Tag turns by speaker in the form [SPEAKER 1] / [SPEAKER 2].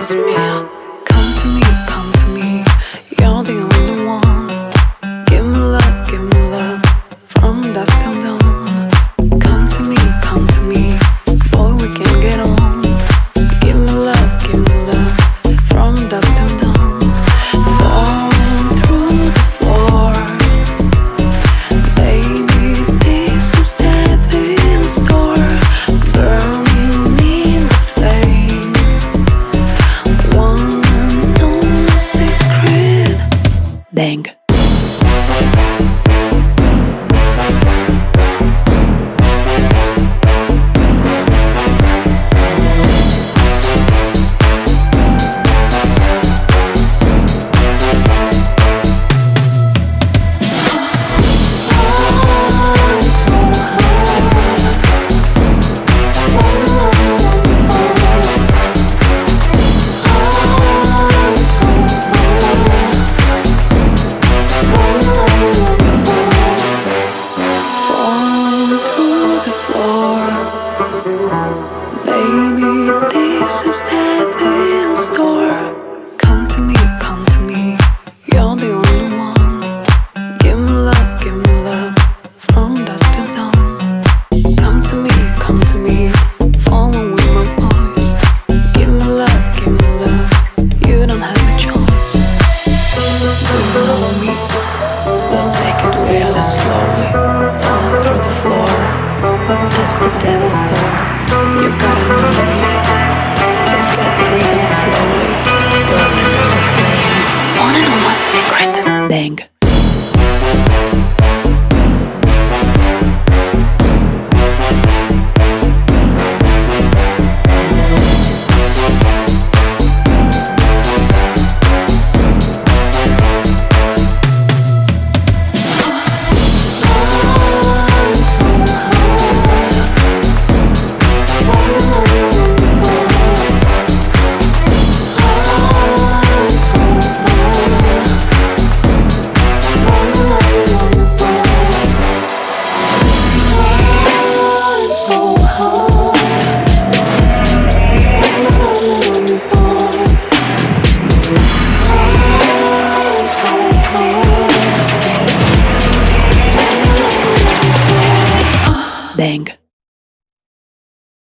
[SPEAKER 1] es mía. Come to me, you're the only one. Give me love, from dusk till dawn. Come to me, boy, we can get on. Give me love, from dusk till dawn. Falling through the floor, baby, this is devil's door. Burning in the flame, wanna know my secret. Dang. Baby, this is devil's door. Come to me, you're the only one. Give me love, from dusk till dawn. Come to me, follow with my voice. Give me love, you don't have a choice. Do you know me? We'll take it really slowly, falling through the floor. Ask the devil's door. You gotta know me. Just get the rhythm slowly, burning in the flame. Wanna know my secret? Dang.